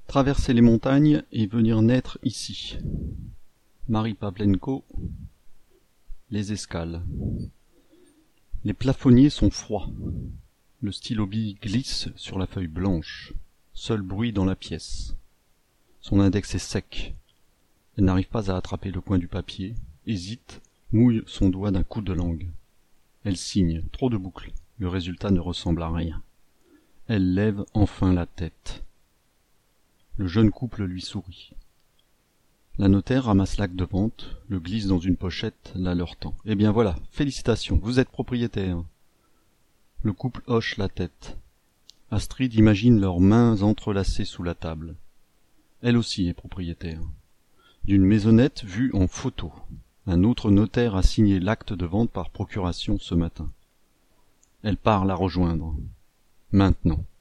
traverser les montagnes et venir naître ici. Marie Pavlenko, les escales. Les plafonniers sont froids. Le stylo-bille glisse sur la feuille blanche. Seul bruit dans la pièce. Son index est sec. Elle n'arrive pas à attraper le coin du papier, hésite, mouille son doigt d'un coup de langue. Elle signe, trop de boucles. Le résultat ne ressemble à rien. Elle lève enfin la tête. Le jeune couple lui sourit. La notaire ramasse l'acte de vente, le glisse dans une pochette, la leur tend. Eh bien voilà, félicitations, vous êtes propriétaire. Le couple hoche la tête. Astrid imagine leurs mains entrelacées sous la table. Elle aussi est propriétaire. D'une maisonnette vue en photo. Un autre notaire a signé l'acte de vente par procuration ce matin. Elle part la rejoindre. Maintenant.